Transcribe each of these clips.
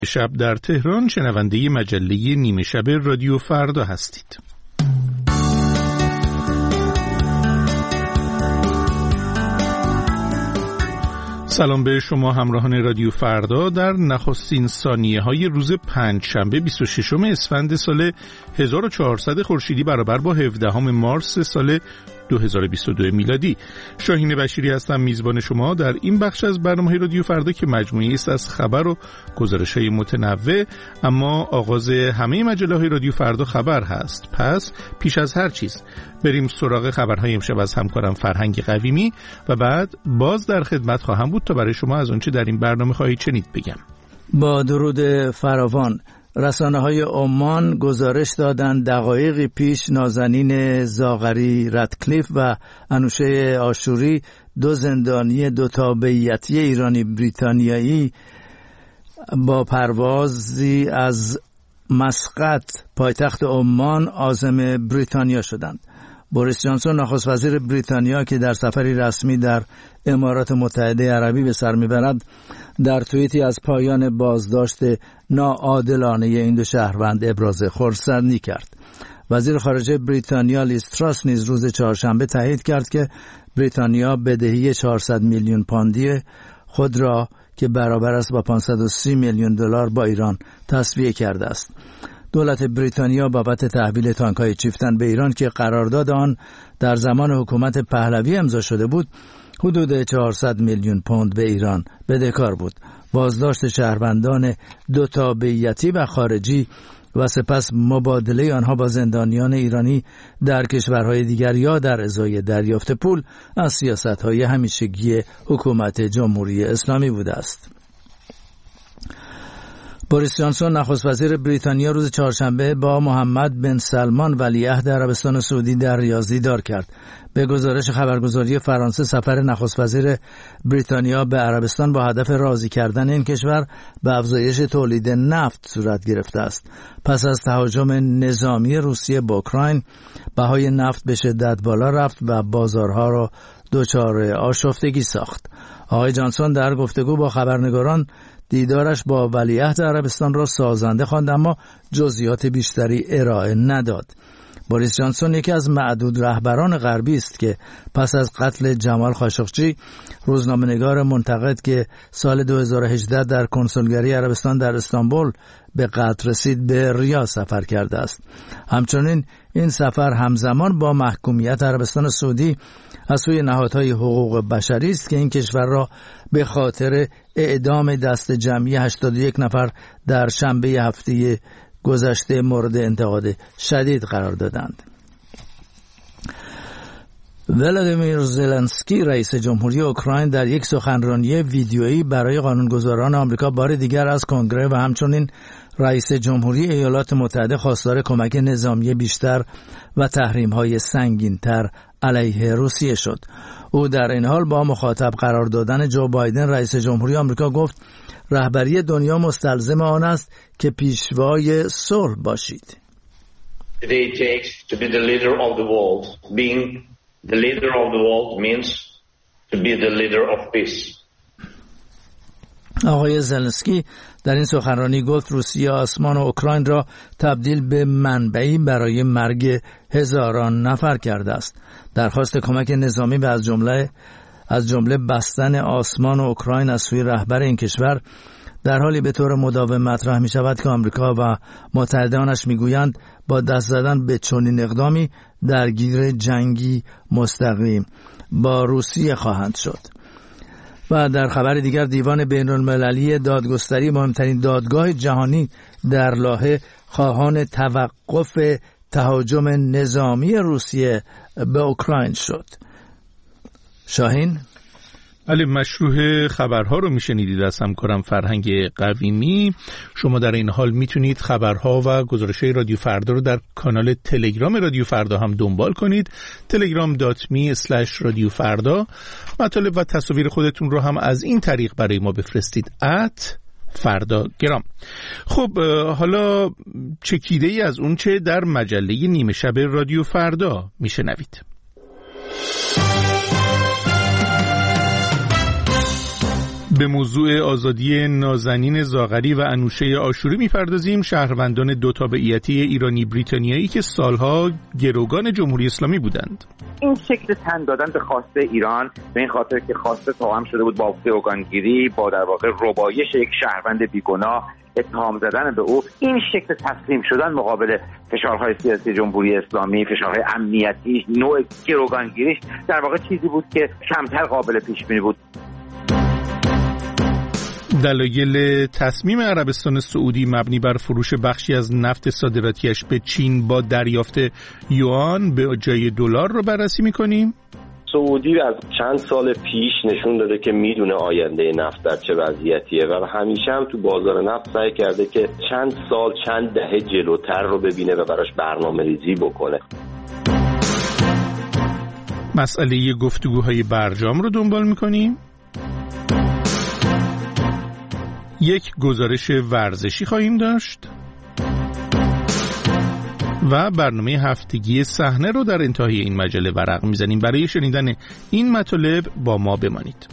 شب در تهران شنونده مجله نیمه شب رادیو فردا هستید. سلام به شما همراهان رادیو فردا در نخستین ثانیه‌های روز پنجشنبه 26 اسفند سال 1400 خورشیدی برابر با 17 مارس سال 2022 میلادی. شاهین بشیری هستم، میزبان شما در این بخش از برنامه رادیو فردا که مجموعه‌ای است از خبر و گزارش‌های متنوع، اما آغاز همه مجله‌های رادیو فردا خبر هست. پس پیش از هر چیز بریم سراغ خبرهای امشب از همکارم فرهنگ قویمی و بعد باز در خدمت خواهم بود تا برای شما از آنچه در این برنامه خواهید شنید بگم. با درود فراوان، رسانه‌های عمان گزارش دادند دقایقی پیش نازنین زاغری رادکلیف و انوشه آشوری، دو زندانی دو تابعیتی ایرانی بریتانیایی، با پروازی از مسقط پایتخت عمان عازم بریتانیا شدند. بوریس جانسون نخست وزیر بریتانیا که در سفری رسمی در امارات متحده عربی به سر میبرد، در توییتی از پایان بازداشت ناعادلانه این دو شهروند ابراز خرسندی کرد. وزیر خارجه بریتانیا لیز تراس نیز روز چهارشنبه تایید کرد که بریتانیا بدهی 400 میلیون پوندی خود را که برابر است با 530 میلیون دلار با ایران تسویه کرده است. دولت بریتانیا بابت تحویل تانک‌های چیفتن به ایران که قرارداد آن در زمان حکومت پهلوی امضا شده بود، حدود 400 میلیون پوند به ایران بدهکار بود. بازداشت شهروندان دو تابعیتی و خارجی و سپس مبادله آنها با زندانیان ایرانی در کشورهای دیگر یا در ازای دریافت پول از سیاست‌های همیشگی حکومت جمهوری اسلامی بوده است. بوریس جانسون نخست وزیر بریتانیا روز چهارشنبه با محمد بن سلمان ولیعهد عربستان سعودی در ریاض دیدار کرد. به گزارش خبرگزاری فرانسه، سفر نخست وزیر بریتانیا به عربستان با هدف راضی کردن این کشور به افزایش تولید نفت صورت گرفته است. پس از تهاجم نظامی روسیه به اوکراین، بهای نفت به شدت بالا رفت و بازارها را دچار آشفتگی ساخت. آقای جانسون در گفتگو با خبرنگاران دیدارش با ولیعهد عربستان را سازنده خواند، اما جزئیات بیشتری ارائه نداد. بوریس جانسون یکی از معدود رهبران غربی است که پس از قتل جمال خاشقچی، روزنامه‌نگار منتقد که سال 2018 در کنسولگری عربستان در استانبول به قتل رسید، به ریاض سفر کرده است. همچنین این سفر همزمان با محکومیت عربستان سعودی از سوی نهادهای حقوق بشری است که این کشور را به خاطر اعدام دست جمعی 81 نفر در شنبه هفته گذشته مورد انتقاد شدید قرار دادند. ولادیمیر زلنسکی رئیس جمهوری اوکراین در یک سخنرانی ویدیویی برای قانونگذاران آمریکا بار دیگر از کنگره و همچنین رئیس جمهوری ایالات متحده خواستار کمک نظامی بیشتر و تحریم‌های سنگین‌تر علیه روسیه شد. او در این حال با مخاطب قرار دادن جو بایدن رئیس جمهوری آمریکا گفت رهبری دنیا مستلزم آن است که پیشوای صلح باشید. Today takes to be the leader of the world. Being the leader of the world means to be the leader of peace. آقای زلنسکی در این سخنرانی گفت روسیه آسمان اوکراین را تبدیل به منبعی برای مرگ هزاران نفر کرده است. درخواست کمک نظامی و از جمله بستن آسمان اوکراین از سوی رهبر این کشور در حالی به طور مداوم مطرح می شود که آمریکا و متحدانش می گویند با دست زدن به چنین اقدامی درگیر جنگی مستقیم با روسیه خواهند شد. و در خبر دیگر، دیوان بین‌المللی دادگستری، مهمترین دادگاه جهانی، در لاهه خواهان توقف تهاجم نظامی روسیه به اوکراین شد. شاهین؟ بله، مشروع خبرها رو میشنیدید از همکارم فرهنگ قویمی. شما در این حال میتونید خبرها و گزارش‌های رادیو فردا رو در کانال تلگرام رادیو فردا هم دنبال کنید. telegram.me/رادیو فردا. مطالب و تصاویر خودتون رو هم از این طریق برای ما بفرستید @فرداگرام. خب حالا چکیده‌ای از اون چه در مجله نیمه شب رادیو فردا میشنوید. به موضوع آزادی نازنین زاغری و انوشه آشوری می‌پردازیم، شهروندان دو تابعیتی ایرانی بریتانیایی که سالها گروگان جمهوری اسلامی بودند. این شکل تن دادن به خواسته ایران به این خاطر که خواسته توأم شده بود با گروگانگیری، با در واقع ربایش یک شهروند بیگناه، اتهام زدن به او، این شکل تسلیم شدن مقابل فشارهای سیاسی جمهوری اسلامی، فشارهای امنیتی، نوع گروگانگیریش در واقع چیزی بود که کمتر قابل پیش بینی بود. دلایل تصمیم عربستان سعودی مبنی بر فروش بخشی از نفت صادراتیش به چین با دریافت یوان به جای دلار رو بررسی می‌کنیم. سعودی از چند سال پیش نشون داده که میدونه آینده نفت در چه وضعیتیه و همیشه هم تو بازار نفت سعی کرده که چند سال چند دهه جلوتر رو ببینه و براش برنامه‌ریزی بکنه. مسئله گفتگوهای برجام رو دنبال می‌کنیم. یک گزارش ورزشی خواهیم داشت و برنامه هفتگی صحنه رو در انتهای این مجله ورق میزنیم. برای شنیدن این مطالب با ما بمانید.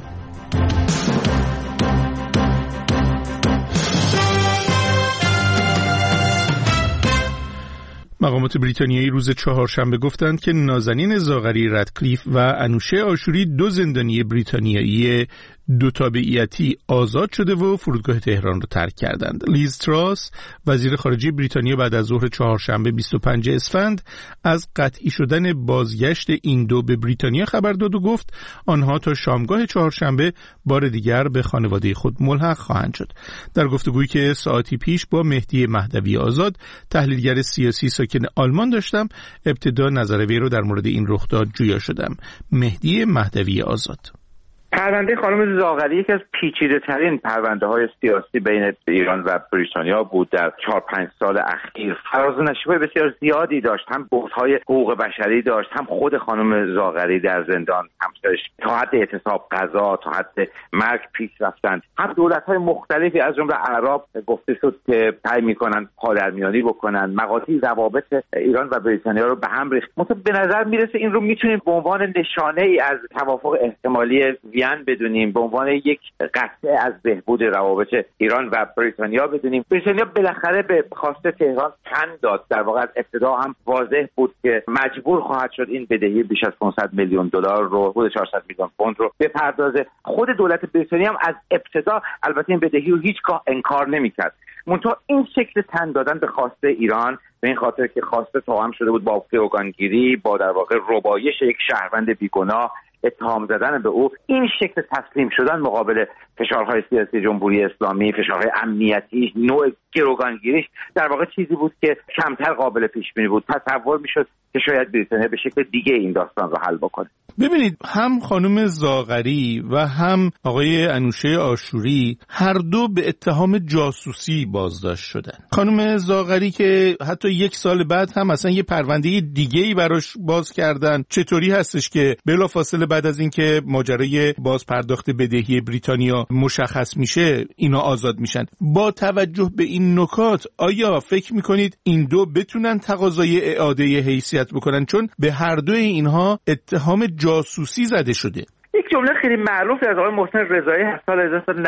مقامات بریتانیایی روز چهارشنبه گفتند که نازنین زاغری رتکلیف و انوشه آشوری دو زندانی بریتانیایی دو تابعیتی آزاد شده و فرودگاه تهران را ترک کردند. لیز تراس وزیر خارجه بریتانیا بعد از ظهر چهارشنبه 25 اسفند از قطعی شدن بازگشت این دو به بریتانیا خبر داد و گفت آنها تا شامگاه چهارشنبه بار دیگر به خانواده خود ملحق خواهند شد. در گفتگویی که ساعتی پیش با مهدی مهدوی آزاد تحلیلگر سیاسی ساکن آلمان داشتم، ابتدا نظر وی رو در مورد این رخداد جویا شدم. مهدی مهدوی آزاد: پرونده خانم زاغری یکی از پیچیده‌ترین پرونده‌های سیاسی بین ایران و بریتانیا بود در 4-5 سال اخیر. فراز و نشیب‌های بسیار زیادی داشت، هم بحث‌های حقوق بشری داشت، هم خود خانم زاغری در زندان همسرش تا حد اعتصاب غذا، تا حد مرگ پیش رفتند. هم دولت‌های مختلفی از جمله اعراب گفته شد که سعی می‌کنند پادرمیانی بکنند، مقاطعی روابط ایران و بریتانیا رو به هم ریخت. مثلا به نظر میرسه این رو می‌تونیم به عنوان نشانه‌ای از توافق احتمالی بدونیم، به عنوان یک قطعه از بهبود روابط ایران و بریتانیا بدونیم. بریتانیا بالاخره به خواسته تهران تن داد. در واقع از ابتدا هم واضح بود که مجبور خواهد شد این بدهی بیش از 500 میلیون دلار رو، حدود 400 میلیون پوند رو بپردازه. خود دولت بریتانیا هم از ابتدا البته این بدهی رو هیچگاه انکار نمی‌کرد. منتها این شکل تن دادن به خواسته ایران به این خاطر که خواسته توأم شده بود با گروگانگیری، با در واقع ربایش یک شهروند بیگناه، اتهام زدن به او، این شکل تسلیم شدن مقابل فشارهای سیاسی جمهوری اسلامی، فشارهای امنیتی، نوع گروگانگیریش در واقع چیزی بود که کمتر قابل پیش بینی بود. تصور میشد که شاید بریتانیا به شکل دیگه این داستان رو حل بکنه. ببینید، هم خانم زاغری و هم آقای انوشه آشوری هر دو به اتهام جاسوسی بازداشت شدن. خانم زاغری که حتی 1 سال بعد هم اصلا یه پرونده دیگه‌ای براش باز کردن. چطوری هستش که بلافاصله بعد از اینکه ماجرای بازپرداخت بدهی بریتانیا مشخص میشه اینا آزاد میشن؟ با توجه به این نکات آیا فکر میکنید این دو بتونن تقاضای اعاده حیثیت بکنن؟ چون به هر دوی اینها اتهام جاسوسی زده شده. یک جمله خیلی معروفی از آقای محسن رضایی از سال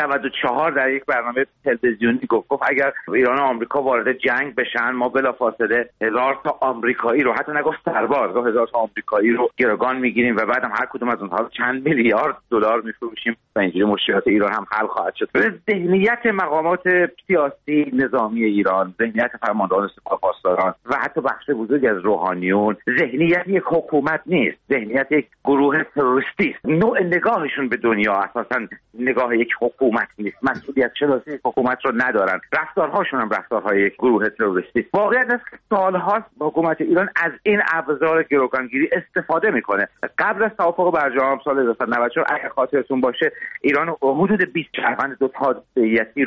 1994 در یک برنامه تلویزیونی گفت اگر ایران و آمریکا وارد جنگ بشن ما بلافاصله 1000 تا آمریکایی رو، حتی نگفت سرباز، 1000 تا آمریکایی رو گروگان میگیریم و بعدم هر کدوم از اونها چند میلیارد دلار میفروشیم و اینجوری مشکلات ایران هم حل خواهد شد. ذهنیت مقامات سیاسی نظامی ایران، ذهنیت فرماندهان سپاه پاسداران و حتی بخش بزرگی از روحانیون ذهنیت یک حکومت نیست، ذهنیت یک گروه تروریستی است. نوع نگاهشون به دنیا اساساً نگاه یک حکومت نیست، مسئولیت شناسی حکومت رو ندارن، رفتارهاشون هم رفتارهای یک گروه تروریستی. واقعیت است که سالهاست حکومت ایران از این ابزار گروگانگیری استفاده میکنه. قبل از توافق برجام سال 1994 اگه خاطرتون باشه ایران حدود 20 شهروند دو تابعیتی رو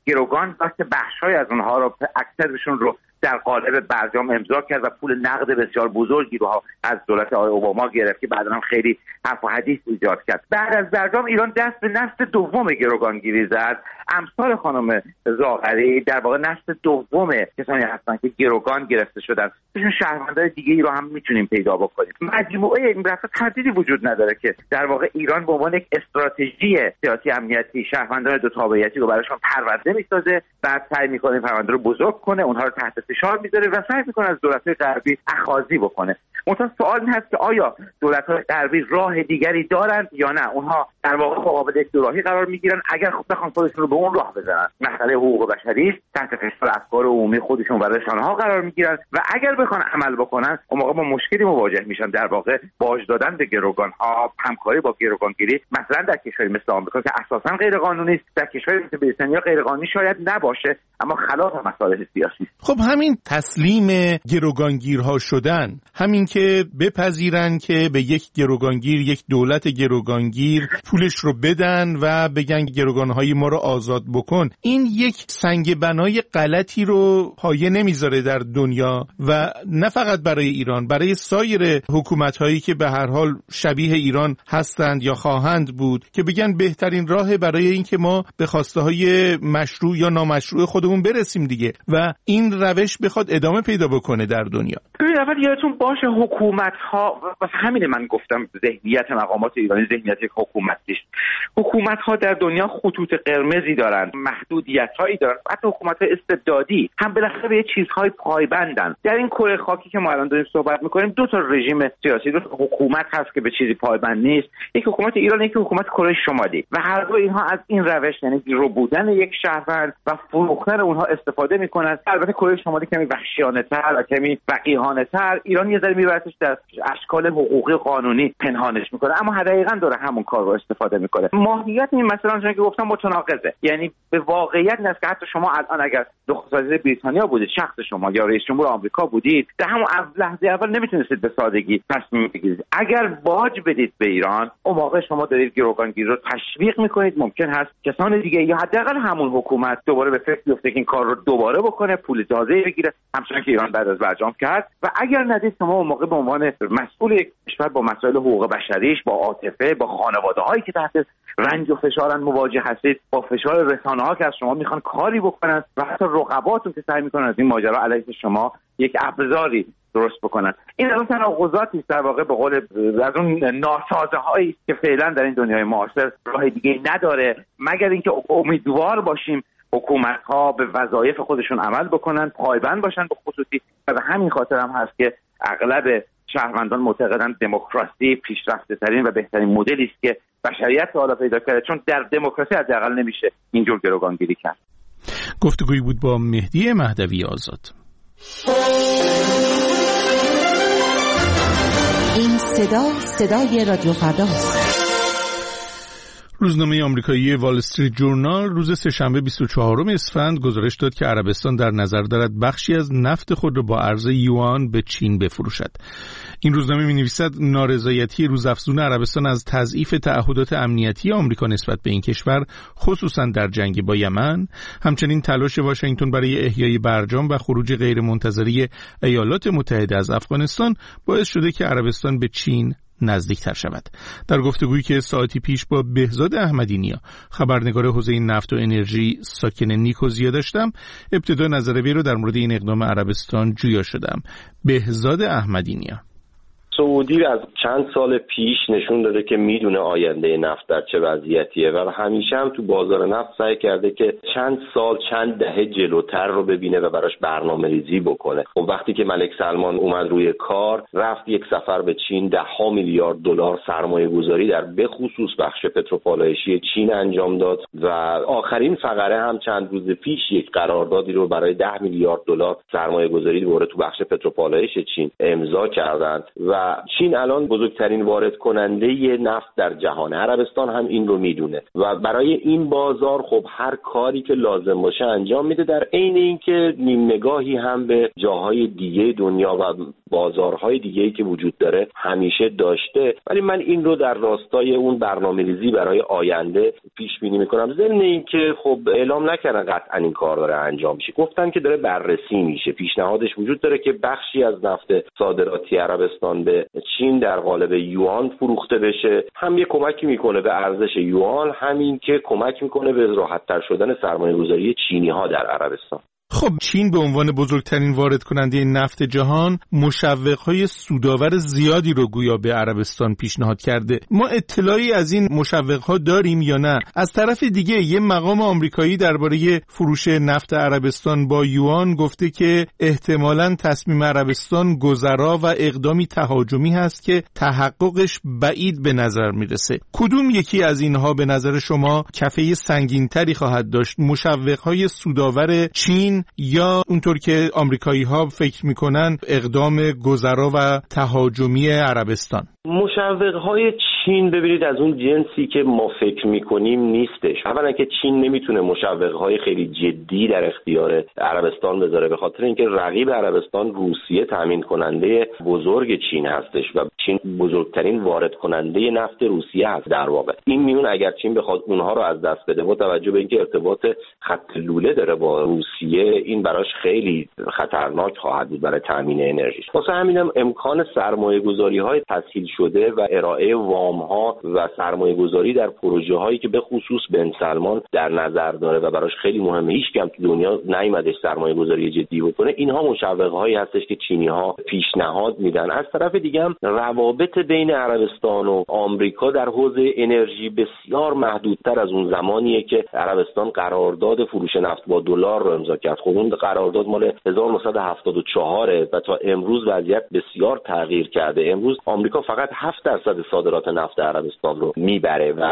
گروگان واسه بخشای از اونها رو، اکثرشون رو در قالب برجام امضا کرد و پول نقد بسیار بزرگی رو از دولت آقای اوباما گرفت که بعدا هم خیلی حرف و حدیث ایجاد کرد. بعد از برجام ایران دست به نسل دوم گروگانگیری زد. امثال خانم زاغری در واقع نسل دوم کسانی هستن که گروگان گرفته شدن. بهشون شهروندای دیگه‌ای رو هم میتونیم پیدا بکنیم. مجموعه این رفت تردیدی وجود نداره که در واقع ایران به عنوان یک استراتژی سیاسی امنیتی شهروندان دو تابعیتی رو براشون پرونده میسازه، بعد سعی میکنه پرونده رو بزرگ کنه، اونها رو تحت فشار میذاره و سعی میکنه از دولت‌های غربی اخاذی بکنه. منتها سوال این هست که آیا دولت‌های غربی راه دیگری دارند یا نه؟ اونها در واقع مقابل یک دوراهی قرار میگیرن. اگر بخوان خودشون رو به اون راه بزنن، مسئله حقوق بشری است، تحت فشار افکار عمومی خودشون و رسانه‌ها قرار میگیرن و اگر بخوان عمل بکنن اون موقع با مشکلی مواجه میشن. در واقع باج دادن به گروگان‌ها، همکاری با گروگانگیری مثلا در کشوری مثل آمریکا که اساساً غیر قانونی است، در کشوری مثل بریتانیا غیر قانونی شاید نباشه اما خلاف مصالح سیاسی. خب همین تسلیم گروگانگیرها شدن، همین که بپذیرن که به یک گروگانگیر، یک دولت گروگانگیر پولش رو بدن و بگن گروگانهای ما رو آزاد بکن، این یک سنگ بنای غلطی رو پایه نمیذاره در دنیا و نه فقط برای ایران، برای سایر حکومت‌هایی که به هر حال شبیه ایران هستند یا خواهند بود که بگن بهترین راه برای اینکه ما به خواسته‌های مشروع یا نامشروع خودمون برسیم دیگه و این روش بخواد ادامه پیدا بکنه در دنیا. ببین اول یادتون باشه حکومت‌ها، واسه همین من گفتم ذهنیت مقامات ایرانی ذهنیت یک حکومت نیست. حکومت‌ها در دنیا خطوط قرمزی دارن، محدودیت‌هایی دارن. حتی حکومت‌های استبدادی هم بالاخره به چیزهای پایبندن. در این کره خاکی که ما الان داریم صحبت می‌کنیم دو تا رژیم سیاسی، دو تا حکومت هست که به چیزی پایبند نیست. یک حکومت ایران، یک حکومت کره شمالی و هر دو اینها از این روش، یعنی رو بودن یک شهروند و فروختن اونها استفاده می‌کنن. البته کره شمالی کمی وحشیانه‌تر و کمی وقیحانه‌تر، ایران یه ذره میبرتش در اشکال حقوقی قانونی پنهانش میکنه، اما دقیقاً داره همون کار رو استفاده میکنه. ماهیت این مثلا چون که گفتم متناقضه، یعنی به واقعیت نیست که حتی شما الان اگر نخست وزیر بریتانیا بودید، شخص شما یا رئیس جمهور آمریکا بودید، در همون لحظه اول نمیتونستید به سادگی تصمیم بگیرید. اگر باج بدید به ایران، اون موقع شما دارید گروگانگیری رو تشویق میکنید. ممکن هست کسان دیگه یا حداقل همون حکومت دوباره به فکر بیفته که این کار رو دوباره بکنه، پول تازه‌ای بگیره، همچنان که ایران بعد از برجام کرد. و اگر ندید شما اون موقع به عنوان مسئول یک کشور با مسائل حقوق بشریش، با عاطفه، با خانواده‌هایی که تحت رنج و فشارن مواجه هستید، با فشار رسانه‌ها که از شما میخوان کاری بکنن و حتی رقباتون که سعی میکنن از این ماجرا علیه شما یک ابزاری درست بکنن. این از اون تناقضاتی در واقع به قول از اون ناسازه‌هایی که فعلا در این دنیای معاصر راه دیگه نداره مگر اینکه امیدوار باشیم حکومت‌ها به وظایف خودشون عمل بکنن، پایبند باشن به خصوصی. و به همین خاطر هم هست که اغلب شهروندان معتقدند دموکراسی پیشرفته‌ترین و بهترین مدلی است که بشریت حالا پیدا کرده، چون در دموکراسی حداقل نمیشه اینجور گروگانگیری کرد. گفتگویی بود با مهدی مهدوی آزاد. این صدای رادیو فرداست. روزنامه آمریکایی وال استریت جورنال روز سه‌شنبه 24 اسفند گزارش داد که عربستان در نظر دارد بخشی از نفت خود را با ارز یوان به چین بفروشد. این روزنامه می‌نویسد نارضایتی روزافزون عربستان از تضعیف تعهدات امنیتی آمریکا نسبت به این کشور، خصوصا در جنگ با یمن، همچنین تلاش واشنگتن برای احیای برجام و خروج غیرمنتظره ایالات متحده از افغانستان باعث شده که عربستان به چین نزدیکتر شود. در گفتگویی که ساعتی پیش با بهزاد احمدی نیا، خبرنگار حوزه نفت و انرژی ساکن نیکوزیا داشتم، ابتدا نظر وی رو در مورد این اقدام عربستان جویا شدم. بهزاد احمدی نیا: سعودی از چند سال پیش نشون داده که میدونه آینده نفت در چه وضعیتیه و همیشه هم تو بازار نفت سعی کرده که چند سال چند دهه جلوتر رو ببینه و براش برنامه‌ریزی بکنه. خب وقتی که ملک سلمان اومد روی کار، رفت یک سفر به چین، $10 میلیارد سرمایه‌گذاری در بخصوص بخش پتروپالایشی چین انجام داد و آخرین فقره هم چند روز پیش یک قراردادی رو برای $10 میلیارد سرمایه‌گذاری دوباره تو بخش پتروپالایش چین امضا کردند و و چین الان بزرگترین وارد کننده نفت در جهان، عربستان هم این رو میدونه و برای این بازار خب هر کاری که لازم باشه انجام میده، در عین اینکه نیم نگاهی هم به جاهای دیگه دنیا و بازارهای دیگه‌ای که وجود داره همیشه داشته. ولی من این رو در راستای اون برنامه‌ریزی برای آینده پیش بینی میکنم. ضمن اینکه خب اعلام نکردن قطعا این کار داره انجام میشه، گفتن که داره بررسی میشه، پیشنهادش وجود داره که بخشی از نفت صادراتی عربستان به چین در قالب یوان فروخته بشه، هم یه کمکی میکنه به ارزش یوان، همین که کمک میکنه به راحت‌تر شدن سرمایه‌گذاری چینی‌ها در عربستان. خب چین به عنوان بزرگترین وارد کننده نفت جهان مشوق‌های سودآور زیادی رو گویا به عربستان پیشنهاد کرده. ما اطلاعی از این مشوق‌ها داریم یا نه؟ از طرف دیگه یه مقام آمریکایی درباره فروش نفت عربستان با یوان گفته که احتمالاً تصمیم عربستان گذرا و اقدامی تهاجمی هست که تحققش بعید به نظر میرسه. کدوم یکی از اینها به نظر شما کفه سنگین‌تری خواهد داشت؟ مشوق‌های سودآور چین یا اونطور که آمریکایی‌ها فکر میکنن اقدام گذرا و تهاجمی عربستان؟ مشوق‌های چین ببینید از اون جنسی که ما فکر میکنیم نیستش. اولا که چین نمیتونه مشوق‌های خیلی جدی در اختیار عربستان بذاره، به خاطر اینکه رقیب عربستان روسیه تامین کننده بزرگ چین هستش و چین بزرگترین وارد کننده نفت روسیه هست در واقع. این میون اگر چین بخواد اونها رو از دست بده با توجه به اینکه ارتباط خط لوله داره با روسیه، این براش خیلی خطرناک خواهد بود برای تامین انرژی. واسه همینم امکان سرمایه‌گذاری‌های تسهیل شده و ارائه وام‌ها و سرمایه‌گذاری در پروژه‌هایی که به خصوص بن سلمان در نظر داره و براش خیلی مهمه، هیچ کم تو دنیا نیومدش سرمایه‌گذاری جدی بکنه، اینها مشوق‌هایی هستش که چینی‌ها پیشنهاد میدن. از طرف دیگه هم روابط بین عربستان و آمریکا در حوزه انرژی بسیار محدودتر از اون زمانیه که عربستان قرارداد فروش نفت با دلار رو امضا کرد. خب اون قرارداد مال 1974 و تا امروز وضعیت بسیار تغییر کرده. امروز آمریکا فقط 7% صادرات نفت عربستان رو میبره و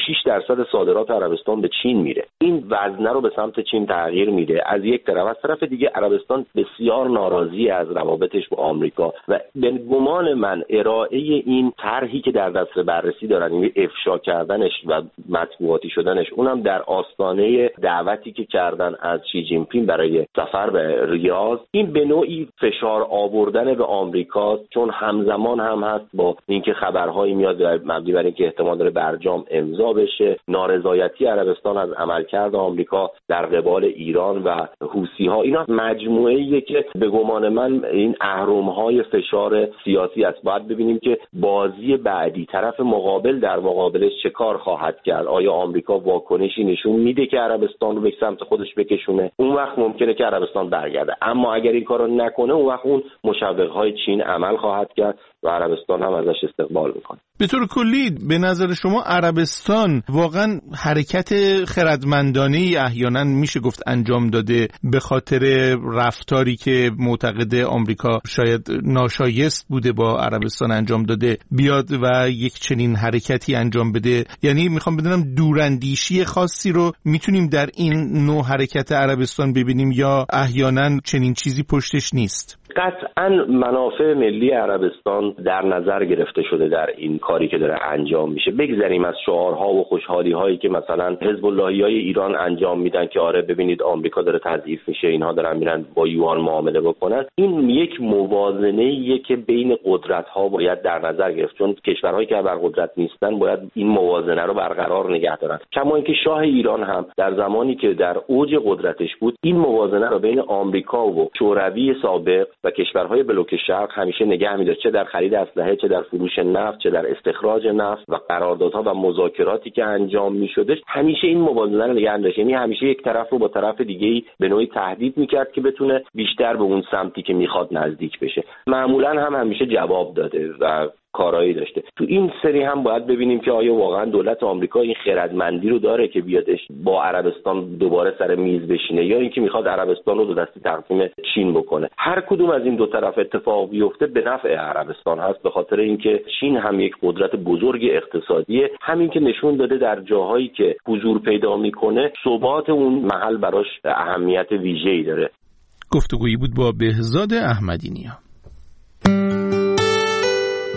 26% صادرات عربستان به چین میره. این وزنه رو به سمت چین تغییر میده از یک طرف. از طرف دیگه عربستان بسیار ناراضی از روابطش با آمریکا و به گمان من ارائه این طرحی که در دست بررسی دارن، این افشا کردنش و مطبوعاتی شدنش، اونم در آستانه دعوتی که کردن از شی جین پینگ برای سفر به ریاض، این به نوعی فشار آوردن به آمریکا، چون همزمان هم هست با اینکه خبرهایی میاد مبنی بر اینکه احتمال داره برجام امضا بشه، نارضایتی عربستان از عملکرد آمریکا در قبال ایران و حوثی‌ها، اینا مجموعه‌ایه که به گمان من این اهرم‌های فشار سیاسی است. باید ببینیم که بازی بعدی طرف مقابل در مقابلش چه کار خواهد کرد. آیا آمریکا واکنشی نشون میده که عربستان رو به سمت خودش بکشونه؟ اون وقت ممکنه که عربستان برگرده، اما اگر این کارو نکنه اون وقت اون مشوق‌های چین عمل خواهد کرد و عربستان هم ازش استقبال میکنه. به طور کلی به نظر شما عربستان واقعا حرکت خردمندانه‌ای احیانا میشه گفت انجام داده به خاطر رفتاری که معتقد آمریکا شاید ناشایست بوده با عربستان انجام داده بیاد و یک چنین حرکتی انجام بده؟ یعنی میخوام بدونم دوراندیشی خاصی رو میتونیم در این نوع حرکت عربستان ببینیم یا احیانا چنین چیزی پشتش نیست؟ قطعاً منافع ملی عربستان در نظر گرفته شده در این کاری که داره انجام میشه. بگذریم از شعارها و خوشحالی هایی که مثلا حزب اللهیای ایران انجام میدن که آره ببینید آمریکا داره تضعیف میشه، اینها دارن میرن با یوان معامله بکنن. این یک موازنه‌ایه که بین قدرت ها باید در نظر گرفت، چون کشورهایی که بر قدرت نیستن باید این موازنه رو برقرار نگه دارن. کما اینکه شاه ایران هم در زمانی که در اوج قدرتش بود این موازنه رو بین آمریکا و شوروی سابق و کشورهای بلوک شرق همیشه نگه می‌داشت، چه در خرید اسلحه، چه در فروش نفت، چه در استخراج نفت و قراردادها و مذاکراتی که انجام می‌شدش، همیشه این موازنه رو نگه داشت. یعنی همیشه یک طرف رو با طرف دیگه‌ای به نوعی تهدید می‌کرد که بتونه بیشتر به اون سمتی که می‌خواد نزدیک بشه. معمولاً هم همیشه جواب داده و کارایی داشته. تو این سری هم باید ببینیم که آیا واقعا دولت آمریکا این خردمندی رو داره که بیادش با عربستان دوباره سر میز بشینه یا اینکه میخواد عربستان رو دو دستی تقسیم چین بکنه. هر کدوم از این دو طرف اتفاق بیفته به نفع عربستان هست، به خاطر اینکه چین هم یک قدرت بزرگ اقتصادیه، همین که نشون داده در جاهایی که حضور پیدا میکنه ثبات اون محل براش اهمیت ویژه‌ای داره. گفتگویی بود با بهزاد احمدی نیا.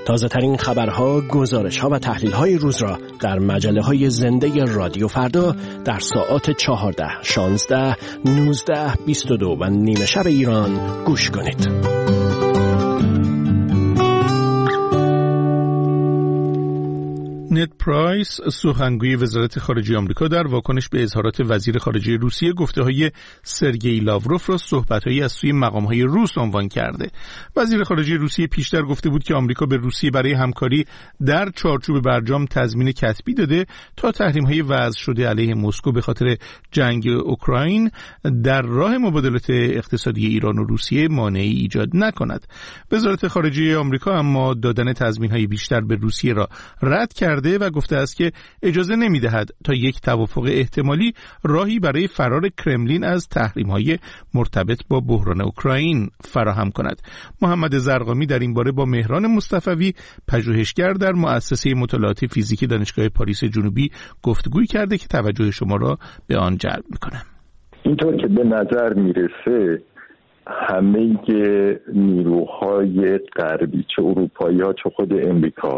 تازه ترین خبرها، گزارش‌ها و تحلیل‌های روز را در مجله‌های زنده رادیو فردا در ساعات 14, 16, 19, 22 و نیمه شب ایران گوش کنید. نت پرایس، سخنگوی وزارت خارجه آمریکا، در واکنش به اظهارات وزیر خارجه روسیه گفته‌های سرگئی لاوروف را صحبت‌هایی از سوی مقام‌های روس عنوان کرده. وزیر خارجه روسیه پیشتر گفته بود که آمریکا به روسیه برای همکاری در چارچوب برجام تضمین کتبی داده تا تحریم‌های وضع شده علیه مسکو به خاطر جنگ اوکراین در راه مبادلات اقتصادی ایران و روسیه مانعی ایجاد نکند. وزارت خارجه آمریکا اما دادن تضمین‌های بیشتر به روسیه را رد کرده و گفته است که اجازه نمی‌دهد تا یک توافق احتمالی راهی برای فرار کرملین از تحریم‌های مرتبط با بحران اوکراین فراهم کند. محمد زرقامی در این باره با مهران مصطفوی، پژوهشگر در مؤسسه مطالعات فیزیکی دانشگاه پاریس جنوبی، گفتگوی کرده که توجه شما را به آن جلب می‌کنم. اینطور که به نظر میرسه همه نیروهای غربی، چه اروپایی‌ها چه خود امریکا،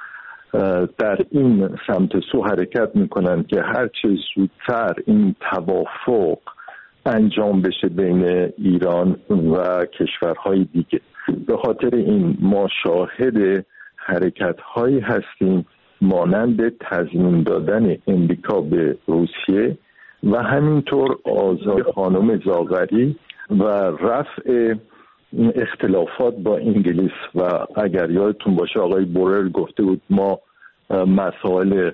در این سمت سو حرکت میکنن که هرچه زودتر این توافق انجام بشه بین ایران و کشورهای دیگه. به خاطر این ما شاهد حرکت‌هایی هستیم مانند تضمین دادن امریکا به روسیه و همینطور آزاد خانم زاغری و رفع اختلافات با انگلیس. و اگر یادتون باشه آقای بورل گفته بود ما مسائل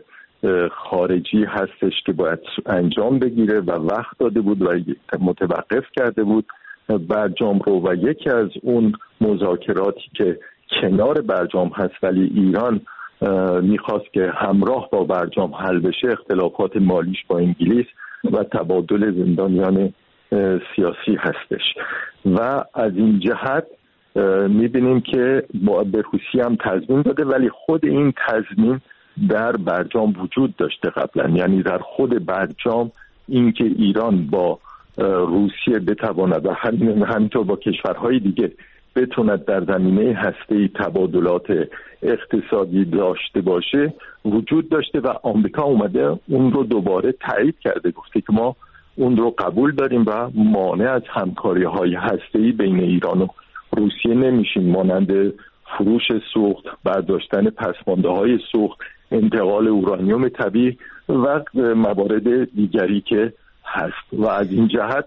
خارجی هستش که باید انجام بگیره و وقت داده بود و متوقف کرده بود برجام رو، و یکی از اون مذاکراتی که کنار برجام هست ولی ایران میخواست که همراه با برجام حل بشه اختلافات مالیش با انگلیس و تبادل زندانیان سیاسی هستش. و از این جهت میبینیم که به روسیه هم تضمین داده ولی خود این تضمین در برجام وجود داشته قبلا، یعنی در خود برجام اینکه ایران با روسیه بتواند و همینطور با کشورهای دیگه بتوند در زمینه هسته‌ای تبادلات اقتصادی داشته باشه وجود داشته و آمریکا اومده اون رو دوباره تایید کرده، گفته که ما اون رو قبول داریم و مانع از همکاری‌های هسته‌ای بین ایران و روسیه نمیشیم، مانند فروش سوخت، برداشتن پسمانده‌های سوخت، انتقال اورانیوم طبیعی و موارد دیگری که هست. و از این جهت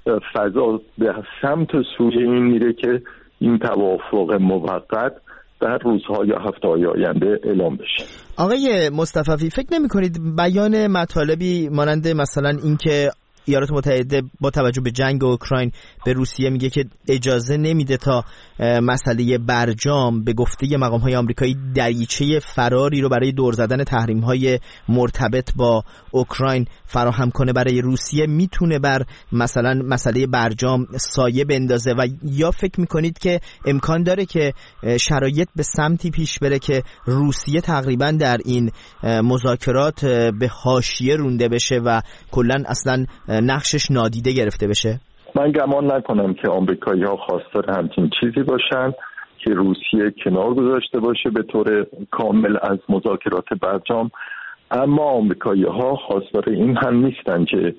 فضا به سمت سوی این میره که این توافق موقت در روزهای یا هفته‌های آینده اعلام بشه. آقای مصطفی، فکر نمی‌کنید بیان مطالبی مانند مثلا اینکه ایالات متحده با توجه به جنگ اوکراین به روسیه میگه که اجازه نمیده تا مسئله برجام به گفته مقام‌های آمریکایی دریچه فراری رو برای دور زدن تحریم‌های مرتبط با اوکراین فراهم کنه برای روسیه، میتونه بر مثلا مسئله برجام سایه بندازه؟ و یا فکر میکنید که امکان داره که شرایط به سمتی پیش بره که روسیه تقریبا در این مذاکرات به حاشیه رونده بشه و کلاً اصلا نقشش نادیده گرفته بشه؟ من گمان نکنم که آمریکایی‌ها خواستار همچین چیزی باشن که روسیه کنار گذاشته باشه به طور کامل از مذاکرات برجام، اما آمریکایی‌ها خواستار این هم نیستن که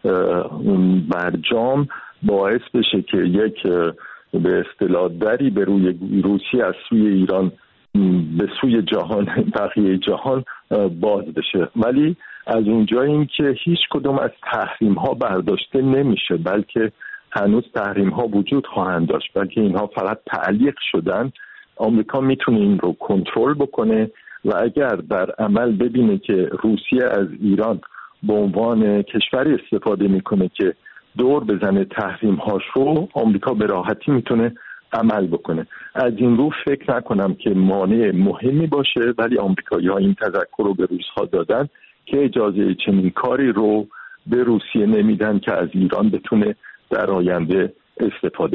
برجام باعث بشه که یک به اصطلاح دری به روی روسیه از سوی ایران به سوی جهان، بقیه جهان باز بشه. ولی از اونجا این که هیچ کدوم از تحریم ها برداشته نمیشه، بلکه هنوز تحریم ها وجود خواهند داشت، بلکه اینها فقط تعلیق شدن. آمریکا میتونه این رو کنترل بکنه و اگر در عمل ببینه که روسیه از ایران به عنوان کشوری استفاده میکنه که دور بزنه تحریم هاش رو، آمریکا به راحتی میتونه عمل بکنه. از این رو فکر نکنم که مانع مهمی باشه، ولی آمریکایی‌ها این تذکر رو به روس‌ها دادن که اجازه چنین کاری رو به روسیه نمیدن که از ایران بتونه در آینده استفاده بکنه.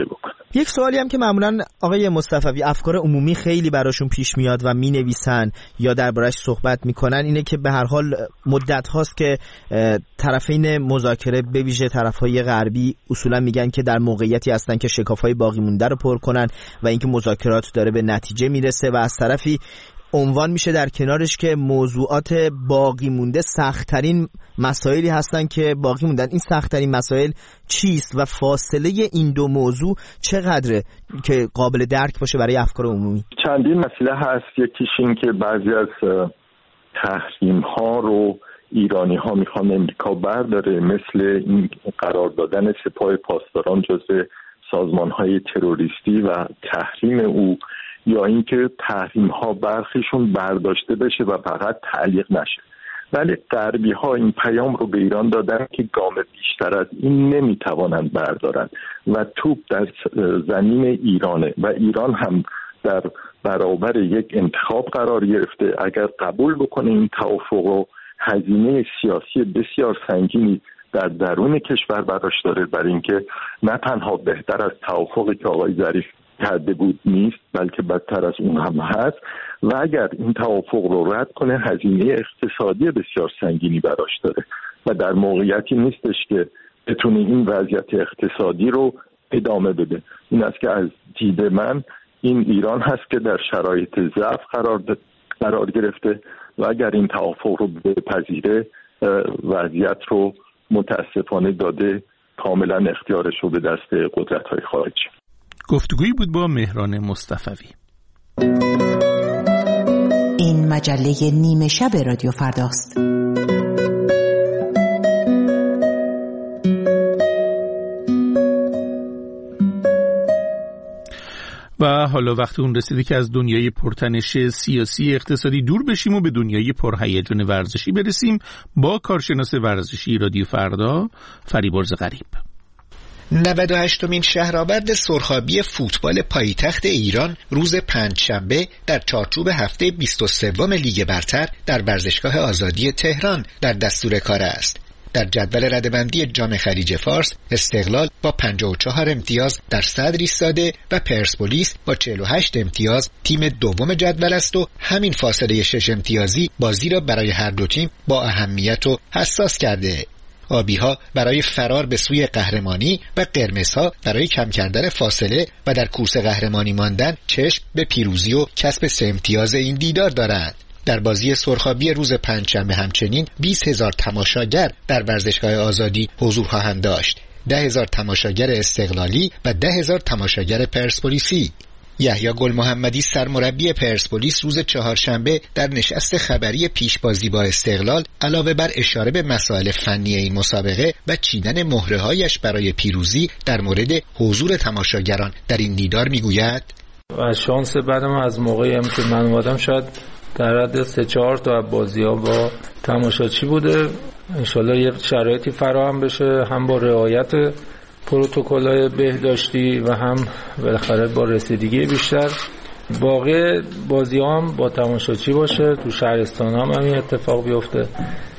یک سوالی هم که معمولا آقای مصطفی افکار عمومی خیلی براشون پیش میاد و مینویسن یا دربارش صحبت میکنن اینه که به هر حال مدت هاست که طرفین مذاکره به ویژه طرفهای غربی اصولا میگن که در موقعیتی هستن که شکافهای باقی مونده رو پر کنن و اینکه مذاکرات داره به نتیجه میرسه و از طرفی عنوان میشه در کنارش که موضوعات باقی مونده سخت‌ترین مسائلی هستن که باقی موندن. این سخت‌ترین مسائل چیست و فاصله این دو موضوع چقدره که قابل درک باشه برای افکار عمومی؟ چندین مسئله هست. یکیش این که بعضی از تحریم ها رو ایرانی ها میخوان امریکا برداره، مثل این قرار دادن سپاه پاسداران جزو سازمان های تروریستی و تحریم او، یا اینکه تحریم ها برخیشون برداشته بشه و فقط تعلیق نشه. ولی غربی ها این پیام رو به ایران دادن که گام بیشتر از این نمیتوانند بردارن و توپ در زمین ایرانه و ایران هم در برابر یک انتخاب قرار گرفته. اگر قبول بکنه این توافق رو، هزینه سیاسی بسیار سنگینی در درون کشور براش داره، برای اینکه نه تنها بهتر از توافقی که آقای ظریف کرده بود نیست، بلکه بدتر از اون هم هست و اگر این توافق رو رد کنه هزینه اقتصادی بسیار سنگینی براش داره و در موقعیتی نیستش که بتونه این وضعیت اقتصادی رو ادامه بده. این است که از دید من این ایران هست که در شرایط ضعف قرار گرفته و اگر این توافق رو بپذیره وضعیت رو متاسفانه داده کاملا اختیارش رو به دست قدرت‌های خارجی. گفتگویی بود با مهران مصطفی. این مجله نیمه شب رادیو فرداست. و حالا وقت اون رسیده که از دنیای پرتنش سیاسی اقتصادی دور بشیم و به دنیای پرهیجان ورزشی برسیم با کارشناس ورزشی رادیو فردا فریبرز غریب. 98مین شهرآورد سرخابی فوتبال پایتخت ایران روز پنجشنبه در چارچوب هفته 23 لیگ برتر در ورزشگاه آزادی تهران در دستور کار است. در جدول رده‌بندی جام خلیج فارس استقلال با 54 امتیاز در صدر ایستاده و پرسپولیس با 48 امتیاز تیم دوم جدول است و همین فاصله 6 امتیازی بازی را برای هر دو تیم با اهمیت و حساس کرده. آبی‌ها برای فرار به سوی قهرمانی و قرمزها برای کم کردن فاصله و در کورس قهرمانی ماندن چشم به پیروزی و کسب 3 امتیاز این دیدار دارند. در بازی سرخابی روز پنجشنبه همچنین 20,000 تماشاگر در ورزشگاه آزادی حضور خواهند داشت. 10,000 تماشاگر استقلالی و 10,000 تماشاگر پرسپولیسی. یحیی گل محمدی سرمربی پرسپولیس روز چهارشنبه در نشست خبری پیشبازی با استقلال علاوه بر اشاره به مسائل فنی این مسابقه و چیدن مهره‌هایش برای پیروزی در مورد حضور تماشاگران در این دیدار میگوید: و شانس بعدم از موقعی هم که من اومدم شاید در حد 3-4 تا بازی‌ها با تماشاچی بوده. انشالله یه شرایطی فراهم بشه، هم با رعایت پروتکل‌های بهداشتی و هم بالاخره با رسیدگی بیشتر. باقی بازی‌ها هم با تماشاچی باشه، تو شهرستان هم همین اتفاق بیفته.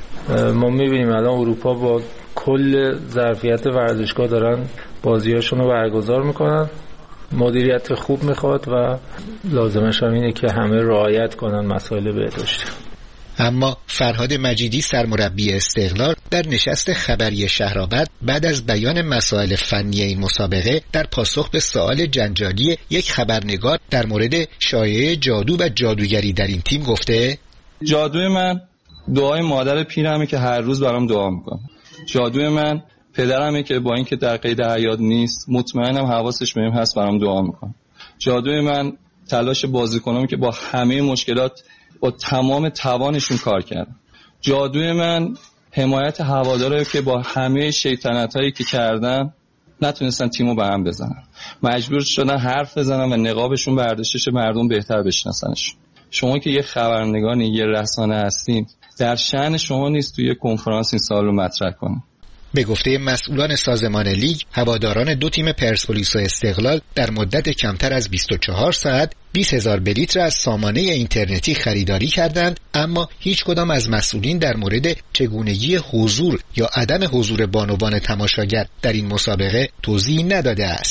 ما می‌بینیم الان اروپا با کل ظرفیت ورزشگاه دارن بازی‌هاشون رو برگزار می‌کنن. مدیریت خوب میخواد و لازمش هم اینه که همه رعایت کنن مسائل بهداشتی. اما فرهاد مجیدی سرمربی استقلال در نشست خبری شهرآورد بعد از بیان مسائل فنی این مسابقه در پاسخ به سوال جنجالی یک خبرنگار در مورد شایعه جادو و جادوگری در این تیم گفته: جادوی من دعای مادر پیرمه که هر روز برام دعا میکنه. جادوی من پدرمه که با اینکه در قید حیات نیست مطمئنم حواسش بهم هست برام دعا میکنه. جادوی من تلاش بازیکنام که با همه مشکلات با تمام توانشون کار کردن. جادوی من حمایت هوادارایی که با همه شیطنتایی که کردن نتونستن تیمو به هم بزنن. مجبور شدن حرف بزنن و نقابشون برداشته مردم بهتر بشناسنش. شما که یه خبرنگاری، یه رسانه هستین، در شأن شما نیست توی یه کنفرانس این سوال رو مطرح کنین. به گفته مسئولان سازمان لیگ، هواداران دو تیم پرسپولیس و استقلال در مدت کمتر از 24 ساعت 20,000 بلیت را از سامانه اینترنتی خریداری کردند، اما هیچ کدام از مسئولین در مورد چگونگی حضور یا عدم حضور بانوان تماشاگر در این مسابقه توضیحی نداده است.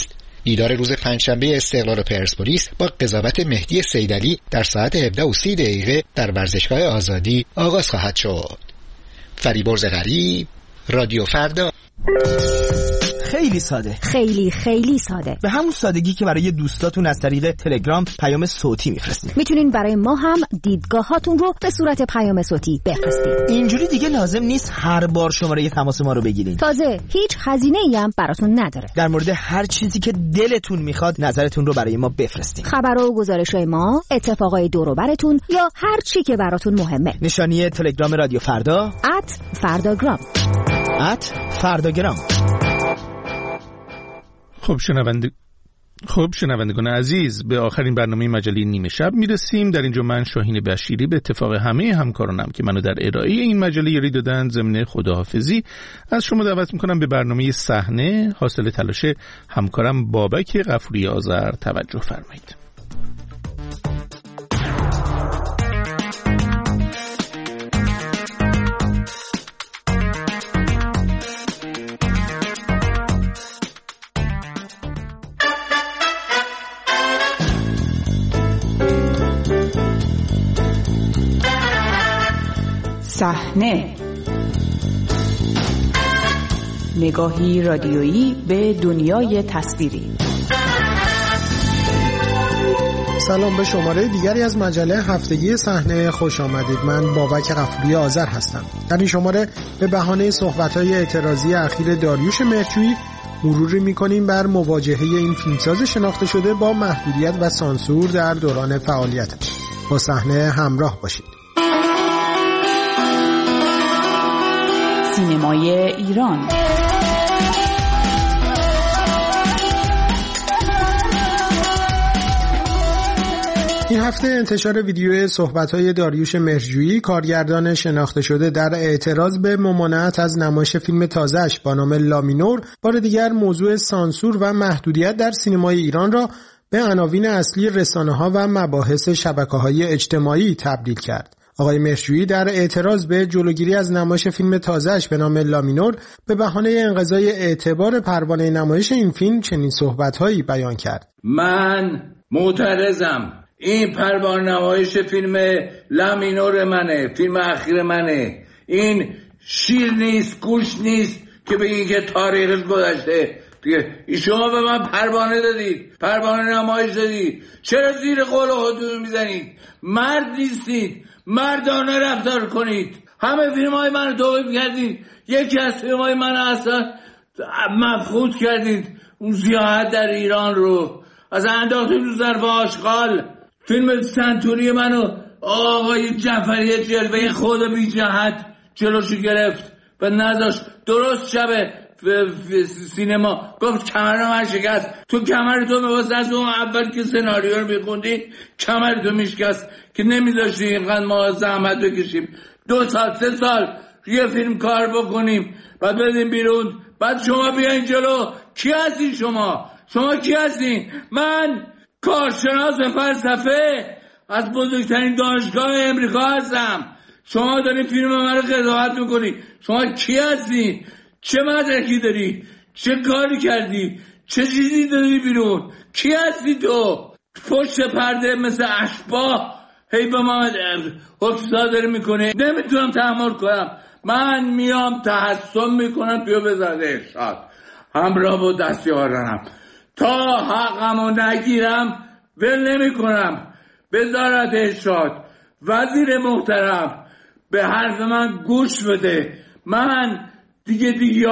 دیدار روز پنجشنبه استقلال و پرسپولیس با قضاوت مهدی سیدعلی در ساعت 17:30 در ورزشگاه آزادی آغاز خواهد شد. فریبرز غریب، رادیو فردا. خیلی ساده، خیلی ساده، به همون سادگی که برای دوستاتون از طریق تلگرام پیام صوتی میفرستید. میتونین برای ما هم دیدگاهاتون رو به صورت پیام صوتی بفرستید. اینجوری دیگه لازم نیست هر بار شماره تماس ما رو بگیرین. تازه هیچ هزینه‌ای هم براتون نداره. در مورد هر چیزی که دلتون میخواد نظرتون رو برای ما بفرستید. خبر و گزارش‌های ما، اتفاقای دور و براتون یا هر چی که براتون مهمه. نشانی تلگرام رادیو فردا @فرداگرام. @فرداگرام. خب شنوندگان عزیز، به آخرین برنامه مجله نیمه شب میرسیم. در اینجا من شاهین بشیری به اتفاق همه همکارانم که منو در ارائه این مجله یاری دادن ضمن خداحافظی از شما دعوت میکنم به برنامه صحنه حاصل تلاش همکارم بابک غفوری آذر توجه فرمایید. صحنه، نگاهی رادیویی به دنیای تصویری. سلام، به شماره دیگری از مجله هفتگی صحنه خوش آمدید. من بابک غفوری آذر هستم. در این شماره به بهانه صحبت‌های اعتراضی اخیر داریوش مهرجویی مروری می‌کنیم بر مواجهه این فیلمساز شناخته شده با محدودیت و سانسور در دوران فعالیتش. با صحنه همراه باشید. سینمای ایران. این هفته انتشار ویدیو صحبت‌های داریوش مهرجویی، کارگردان شناخته شده در اعتراض به ممانعت از نمایش فیلم تازه‌اش با نام لامینور، بار دیگر موضوع سانسور و محدودیت در سینمای ایران را به عناوین اصلی رسانه‌ها و مباحث شبکه‌های اجتماعی تبدیل کرد. آقای مهرجویی در اعتراض به جلوگیری از نمایش فیلم تازه‌اش به نام لامینور به بهانه انقضای اعتبار پروانه نمایش این فیلم چنین صحبت‌هایی بیان کرد. من معترضم. این پروانه نمایش فیلم لامینور منه، فیلم اخیر منه. این شیر نیست، گوش نیست که بگین که تاریخش گذشته. شما به من پروانه دادید، پروانه نمایش دادید، چرا زیر قول خودتون میزنید؟ مرد نیستید، مردانه رفتار کنید. همه فیلم‌های من رو توقیف کردید، یکی از فیلم‌های من اصلا مفقود کردید، اون سیاحت در ایران رو اصلا انداختید رو ظرف آشغال. فیلم سنتوری منو آقای جعفری جلوه خود بی جهت جلوشو گرفت و نذاشت. درست شبه سینما گفت کمر من شکست. تو کمر تو می‌واسه از اون اول که سناریو رو می‌خوندی کمر تو میشکست که نمیذاشتی اینقدر ما زحمت بکشیم 2 سال 3 سال یه فیلم کار بکنیم بعد بدیم بیرون. بعد شما بیاین جلو. کی هستی شما کی هستین؟ من کارشناس فلسفه از بزرگترین دانشگاه امریکا هستم. شما داری فیلم من رو قضاوت میکنی. شما کی هستی؟ چه مدرکی داری؟ چه کاری کردی؟ چه چیزی داری بیرون؟ کی هستی تو؟ پشت پرده مثل اشباح هی به ما حکم صادر میکنه. نمیتونم تحمل کنم. من میام تحسن میکنم توی وزارت ارشاد همراه با دستیارانم تا حقمو نگیرم ول نمیکنم. وزارت ارشاد، وزیر محترم به حرف من گوش بده. من دیگه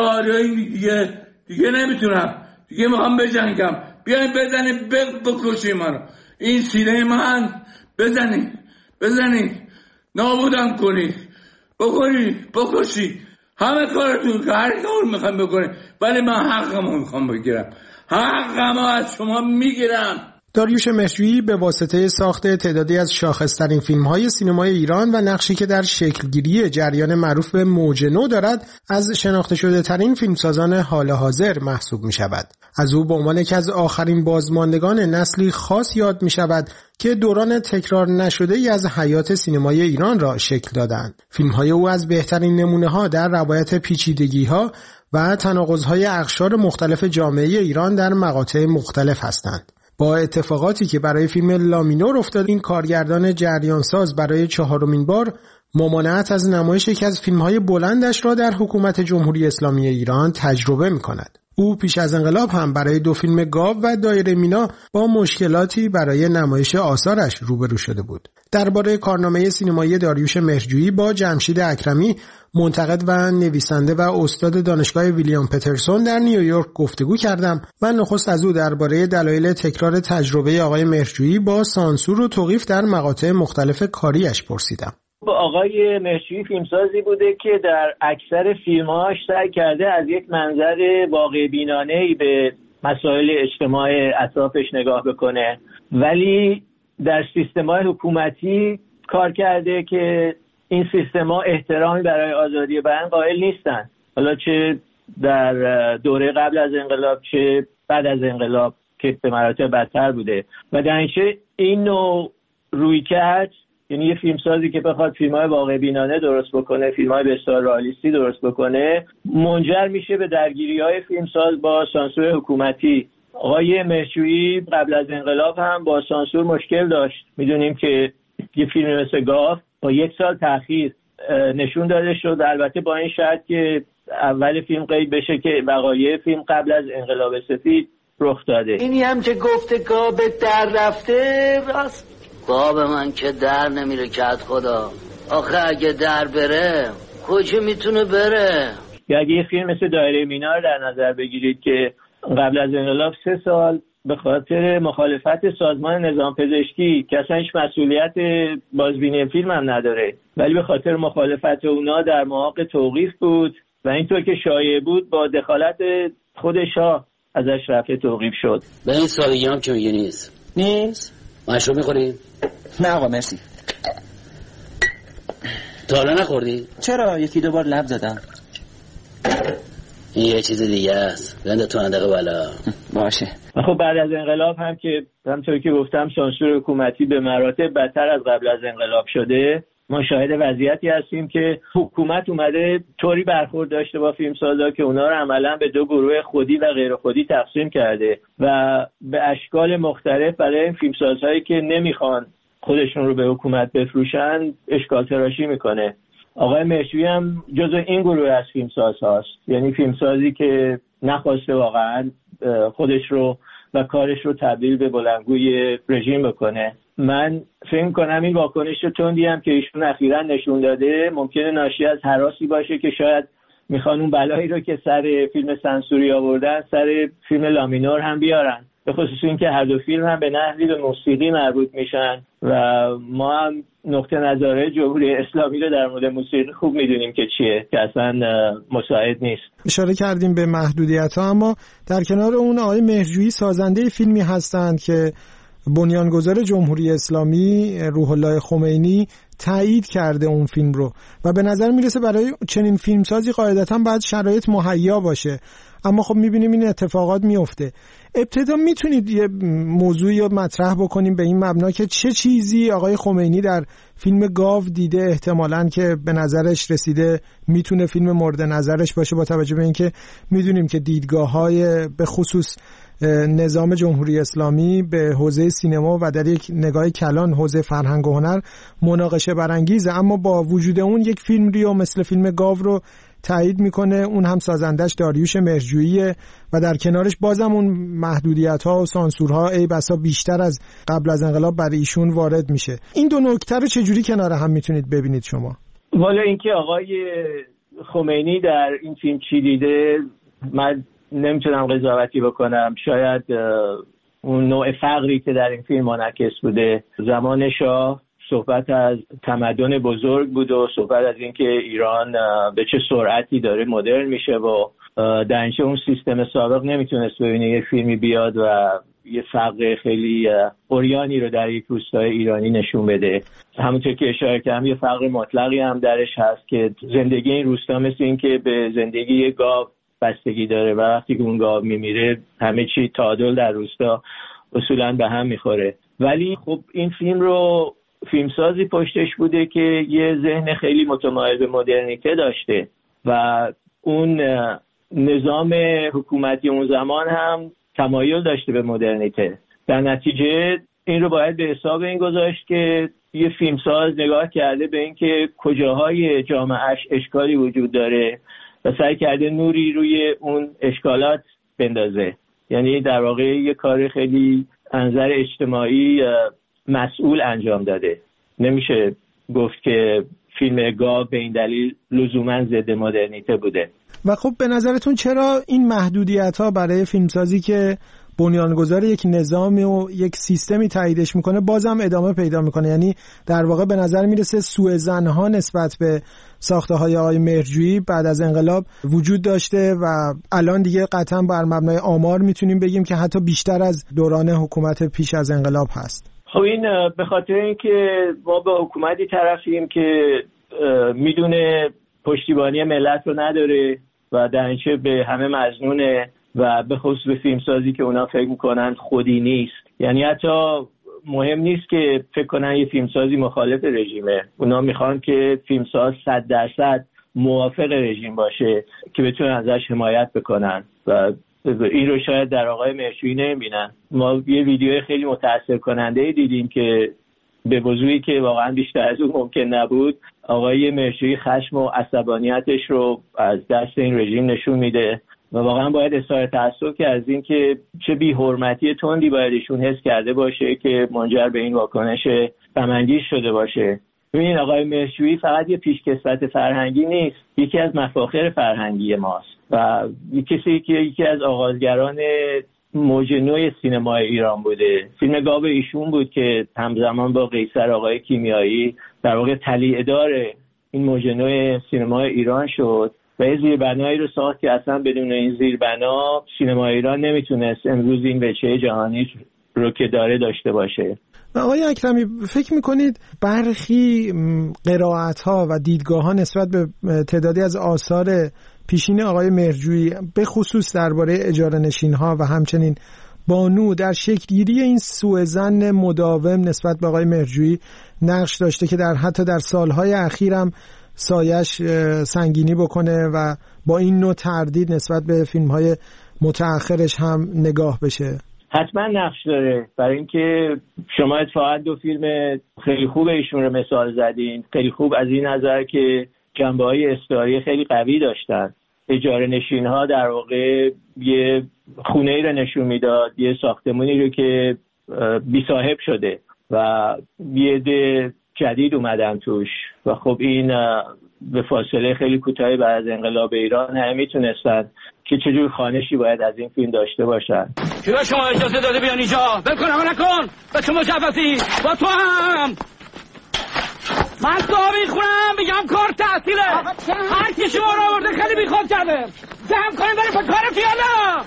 نمیتونم. دیگه میخوام بجنگم. بیاین بزنین بکشین منو. این سینه من بزنین نابودم کنید، بکشید. همه کارتون که هر کار میخوام بکنید، ولی من حقمو میخوام بگیرم. حقمو از شما میگیرم. داریوش مهرجویی به واسطه ساخت تعدادی از شاخص‌ترین فیلم‌های سینمای ایران و نقشی که در شکلگیری جریان معروف به موج نو دارد، از شناخته شده ترین فیلمسازان حال حاضر محسوب می‌شود. از او به عنوان یکی از آخرین بازماندگان نسلی خاص یاد می‌شود که دوران تکرار نشده‌ای از حیات سینمای ایران را شکل دادند. فیلم‌های او از بهترین نمونه‌ها در روایت پیچیدگی‌ها و تناقض‌های اقشار مختلف جامعه ایران در مقاطع مختلف هستند. با اتفاقاتی که برای فیلم لامینور افتاد، این کارگردان جریانساز برای 4مین بار ممانعت از نمایش یکی از فیلم‌های بلندش را در حکومت جمهوری اسلامی ایران تجربه می‌کند. او پیش از انقلاب هم برای 2 فیلم گاو و دایره مینا با مشکلاتی برای نمایش آثارش روبرو شده بود. درباره کارنامه سینمایی داریوش مهرجویی با جمشید اکرمی، منتقد و نویسنده و استاد دانشگاه ویلیام پترسون در نیویورک گفتگو کردم و نخست از او درباره دلایل تکرار تجربه آقای مهرجویی با سانسور و توقیف در مقاطع مختلف کاریش پرسیدم. آقای مهرجویی فیلمسازی بوده که در اکثر فیلم‌هاش سعی کرده از یک منظر واقع بینانه‌ای به مسائل اجتماع اطرافش نگاه بکنه، ولی در سیستم‌های حکومتی کار کرده که این سیستم‌ها احترامی برای آزادی بیان قائل نیستن، حالا چه در دوره قبل از انقلاب چه بعد از انقلاب که به مراتب بدتر بوده. و در این نوع رویکرد، یعنی یه فیلمسازی که بخواد فیلم‌های واقع بینانه درست بکنه، فیلم‌های بسیار رئالیستی درست بکنه، منجر میشه به درگیری‌های فیلمساز با سانسور حکومتی. آقای مهرجویی قبل از انقلاب هم با سانسور مشکل داشت. میدونیم که یه فیلم مثل گاو با 1 سال تأخیر نشون داده شد، البته با این شرط که اول فیلم قید بشه که وقایع فیلم قبل از انقلاب سفید رخ داده. اینی هم که گفته گاو در رفته، راست گاو من که در نمیره کت خدا. آخه اگه در بره کجا میتونه بره؟ یا اگه یه فیلم مثل دایره مینا رو در نظر بگیرید که قبل از انقلاب 3 سال به خاطر مخالفت سازمان نظام پزشکی که اصلا هیچ مسئولیت بازبینی فیلم هم نداره، ولی به خاطر مخالفت اونا در محاق توقیف بود و اینطور که شایع بود با دخالت خود شاه ازش رفع توقیف شد. به این سادگی هم که میگه نیست مشروب میخوری؟ نه آقا مرسی. تا حالا نخوردی؟ چرا؟ 1-2 بار لب زدم. این یه چیز دیگه است، بنده تو اندقه بالا. باشه. خب بعد از انقلاب هم که همطور که گفتم سانسور حکومتی به مراتب بدتر از قبل از انقلاب شده، ما شاهد وضعیتی هستیم که حکومت اومده طوری برخورد داشته با فیلمسازا که اونا رو عملا به 2 گروه خودی و غیر خودی تقسیم کرده و به اشکال مختلف برای این فیلمسازهایی که نمیخوان خودشون رو به حکومت بفروشن اشکال تراشی میکنه. آقای مهرجویی هم جزو این گروه از فیلمساز هاست، یعنی فیلمسازی که نخواسته واقعا خودش رو و کارش رو تبدیل به بلندگوی رژیم بکنه. من فکر کنم این واکنش تندی هم که ایشون اخیراً نشون داده ممکنه ناشی از هراسی باشه که شاید میخوان اون بلایی رو که سر فیلم سانسوری آوردن سر فیلم لامینور هم بیارن، به خصوص این که هر 2 فیلم هم به نحوی به موسیقی مربوط میشن و ما هم نقطه نظر جمهوری اسلامی رو در مورد موسیقی خوب میدونیم که چیه، که اصلا مساعد نیست. اشاره کردیم به محدودیت‌ها، اما در کنار اون آقای مهرجویی سازنده فیلمی هستند که بنیانگذار جمهوری اسلامی روح الله خمینی تایید کرده اون فیلم رو و به نظر میرسه برای چنین فیلمسازی قاعدتاً باید شرایط مهیا باشه، اما خب میبینیم این اتفاقات میفته. ابتدا میتونید یه موضوعی رو مطرح بکنیم به این مبنا که چه چیزی آقای خمینی در فیلم گاو دیده احتمالاً که به نظرش رسیده میتونه فیلم مورد نظرش باشه، با توجه به اینکه میدونیم که دیدگاه‌های به خصوص نظام جمهوری اسلامی به حوزه سینما و در یک نگاه کلان حوزه فرهنگ و هنر مناقشه برانگیزه، اما با وجود اون یک فیلم ریو مثل فیلم گاو رو تایید میکنه، اون هم سازندش داریوش مهرجوییه و در کنارش بازم اون محدودیت‌ها و سانسورها ای بسا بیشتر از قبل از انقلاب برای ایشون وارد میشه. این 2 نکته رو چجوری کنار هم میتونید ببینید شما؟ والا اینکه آقای خمینی در این فیلم چی دیده من نمیتونم قضاوتی بکنم. شاید اون نوع فقری که در این فیلم منعکس بوده، زمان شاه صحبت از تمدن بزرگ بود و صحبت از اینکه ایران به چه سرعتی داره مدرن میشه و در اون سیستم سابق نمیتونست ببینه یه فیلمی بیاد و یه فقر خیلی عریانی رو در یک روستای ایرانی نشون بده. همونطور که اشاره کردم یه فقر مطلقی هم درش هست که زندگی این روستا مثل این که به زندگی گاو بستگی داره و وقتی که اون گاو میمیره همه چی تعادل در روستا اصولاً به هم میخوره. ولی خب این فیلم رو فیلمسازی پشتش بوده که یه ذهن خیلی متمایل به مدرنیته داشته و اون نظام حکومتی اون زمان هم تمایل داشته به مدرنیته. در نتیجه این رو باید به حساب این گذاشت که یه فیلمساز نگاه کرده به اینکه کجاهای جامعهش اشکالی وجود داره و سعی کرده نوری روی اون اشکالات بندازه. یعنی در واقع یه کار خیلی انظر اجتماعی مسئول انجام داده. نمیشه گفت که فیلم گاو به این دلیل لزوما ضد مدرنیته بوده. و خب به نظرتون چرا این محدودیت‌ها برای فیلمسازی که بنیانگذار یک نظامی و یک سیستمی تاییدش میکنه بازم ادامه پیدا میکنه؟ یعنی در واقع به نظر میرسه سوء ظن‌ها نسبت به ساخته‌های آقای مهرجویی بعد از انقلاب وجود داشته و الان دیگه قطعا بر مبنای آمار میتونیم بگیم که حتی بیشتر از دوران حکومت پیش از انقلاب هست. خب این به خاطر اینکه ما با حکومتی طرفیم که میدونه پشتیبانی ملت رو نداره و در اینچه به همه مظنونه و به خصوص به فیلمسازی که اونا فکر میکنن خودی نیست. یعنی حتی مهم نیست که فکر کنن یه فیلمسازی مخالف رژیمه، اونا میخوان که فیلمساز 100% موافق رژیم باشه که بتونن ازش حمایت بکنن و این رو شاید در آقای مهرجویی نمیبینن. ما یه ویدیو خیلی متاثر کننده دیدیم که به وضوحی که واقعا بیشتر از اون ممکن نبود آقای مهرجویی خشم و عصبانیتش رو از دست این رژیم نشون میده و واقعا باید اظهار تأسف که از این که چه بی‌حرمتی تندی باید ایشون حس کرده باشه که منجر به این واکنش غم‌انگیز شده باشه. ببینید آقای مهرجویی فقط یه پیشکسوت فرهنگی نیست، یکی از مفاخر فرهنگی ماست و کسی که یکی از آغازگران موج نو سینمای ایران بوده. فیلم گاو ایشون بود که همزمان با قیصر آقای کیمیایی در واقع تلیعه‌دار این موج نو سینمای ایران شد و یه زیربنایی رو ساخت که اصلا بدون این زیربنا سینمای ایران نمیتونست امروز این وجهه جهانی رو که داره داشته باشه. آقای اکرمی فکر میکنید برخی قرائت‌ها و دیدگاه‌ها نسبت به تعدادی از آثار پیشین آقای مهرجویی به خصوص درباره اجاره نشین‌ها و همچنین بانو در شکل‌گیری این سوءظن مداوم نسبت به آقای مهرجویی نقش داشته که حتی در سالهای اخیر هم سایش سنگینی بکنه و با این نوع تردید نسبت به فیلم‌های متأخرش هم نگاه بشه؟ حتما نقش داره، برای اینکه شما اتفاقا دو فیلم خیلی خوب ایشون رو مثال زدین. خیلی خوب از این نظر که جنبه‌های استعاری خیلی قوی داشتن. اجاره نشین‌ها در واقع یه خونه‌ای رو نشون میداد، یه ساختمانی رو که بی صاحب شده و یه عده جدید اومدن توش و خب این به فاصله خیلی کوتاهی بعد از انقلاب ایران همه میتونستن که چجور خوانشی باید از این فیلم داشته باشن. چرا شما اجازه داده بیان اینجا؟ بلکن اما نکن به تو مجوزی با تو هم من دعا میخونم بگم کار تحصیله. هر کی شما رو آورده خیلی بیخود کرده. جمع کنیم بریم به کار فیالا.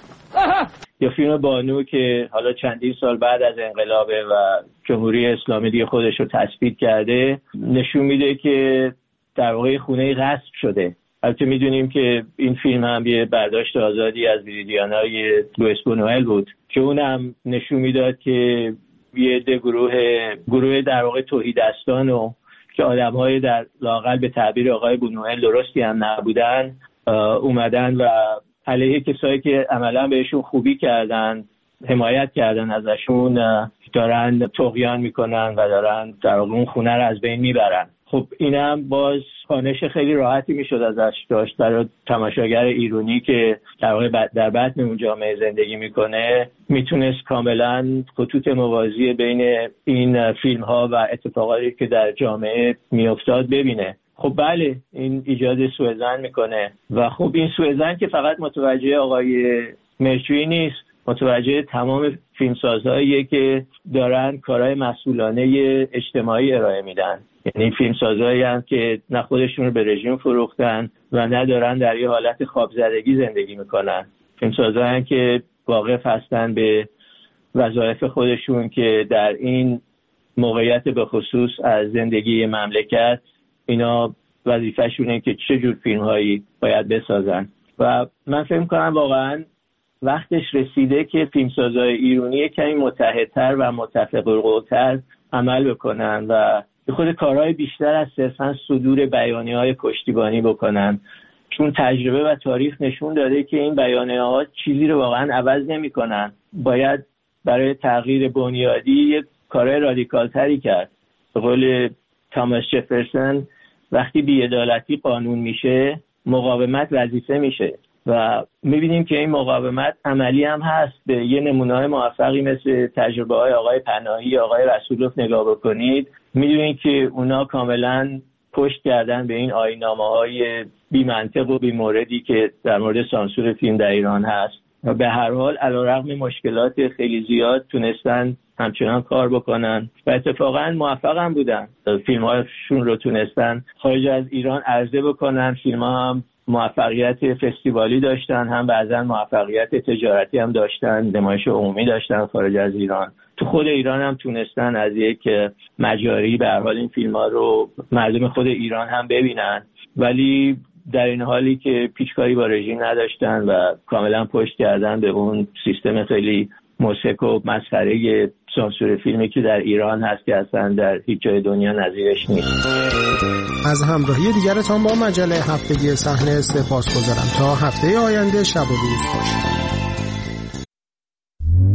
یا فیلم بانو که حالا چندین سال بعد از انقلابه و جمهوری اسلامی دیگه خودش رو تثبیت کرده، نشون میده که در واقع خونه غصب شده. البته میدونیم که این فیلم هم یه برداشت آزادی از ویریدیانای لوئیس بونوئل بود که اونم نشون میداد که یه عده گروه در واقع توحیدستان و که آدم‌های در لااقل به تعبیر آقای بونوئل درستی هم نبودن اومدن و علیه کسایی که عملا بهشون خوبی کردن، حمایت کردن ازشون، دارن طغیان میکنن و دارن در واقع اون خونه رو از بین میبرن. خب اینم باز خوانش خیلی راحتی میشد ازش داشت برای تماشاگر ایرانی که در واقع در بطن اون جامعه زندگی میکنه، میتونست کاملا خطوط موازی بین این فیلم ها و اتفاقاتی که در جامعه میافتاد ببینه. خب بله این ایجاد سوءظن میکنه و خب این سوءظن که فقط متوجه آقای مهرجویی نیست، متوجه تمام فیلمسازهاییه که دارن کارهای مسئولانه اجتماعی ارائه میدن. یعنی فیلمسازهایی هم که نه خودشون رو به رژیم فروختن و نه دارن در یه حالت خوابزدگی زندگی میکنن. فیلمسازهایی هم که واقف هستن به وظایف خودشون که در این موقعیت به خصوص از زندگی مملکت اینا وظیفه‌شونه که چه جور فیلم‌هایی باید بسازن. و من فکر می‌کنم واقعاً وقتش رسیده که فیلمسازهای ایرانی کمی متحدتر و متفق‌القول‌تر عمل بکنن و خود کارهای بیشتر از صرفاً صدور بیانیه‌های پشتیبانی بکنن چون تجربه و تاریخ نشون داده که این بیانیه‌ها چیزی رو واقعا عوض نمی‌کنن. باید برای تغییر بنیادی یک کار رادیکال تری کرد. به قول تاماس جفرسون وقتی بی‌عدالتی قانون میشه مقاومت وظیفه میشه و میبینیم که این مقاومت عملی هم هست. به یه نمونه‌های موفقی مثل تجربه‌های آقای پناهی، آقای رسولوف نگاه بکنید، میدونید که اونا کاملا پشت کردن به این آیین‌نامه‌های بی‌منطق و بی‌موردی که در مورد سانسور فیلم در ایران هست و به هر حال علیرغم مشکلات خیلی زیاد تونستن همچنان کار بکنن و اتفاقا موفق هم بودن. فیلم‌هاشون رو تونستن خارج از ایران عرضه بکنن. فیلم‌ها هم موفقیت فستیوالی داشتن، هم بعضا موفقیت تجارتی هم داشتن، نمایش عمومی داشتن خارج از ایران. تو خود ایران هم تونستن از یک مجاری به هر حال این فیلم‌ها رو مردم خود ایران هم ببینن، ولی در این حالی که پیچکاری با رژیم نداشتن و کاملا پشت کردن به اون سیستم خیلی موسک و مسخره سانسور فیلمی که در ایران هست که اصلا در هیچ جای دنیا نظیرش نیست. از همراهی دیگرتان با مجله هفتگی صحنه سپاسگزارم. تا هفته آینده شب و روز خوش.